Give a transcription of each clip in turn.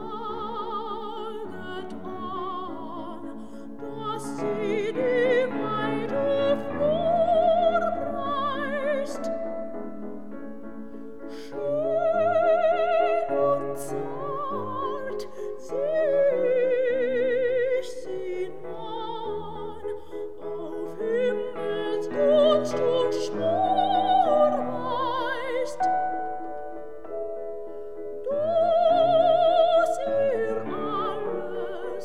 taget an, dass sie die weite Flur preist. Schön und zart sieh ich sie nahen, auf Himmelsgunst und Schmor weist. Dass ihr alles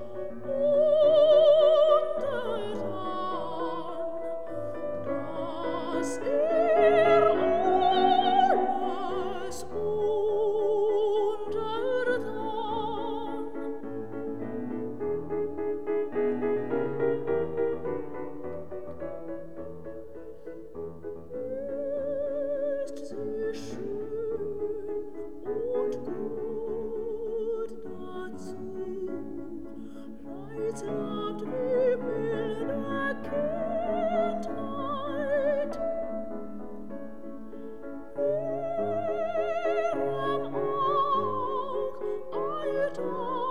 untertan, dass ihr alles untertan. Ist sie schön und gut dazu, reizend wie milde Kindheit. Ihrem Aug eilt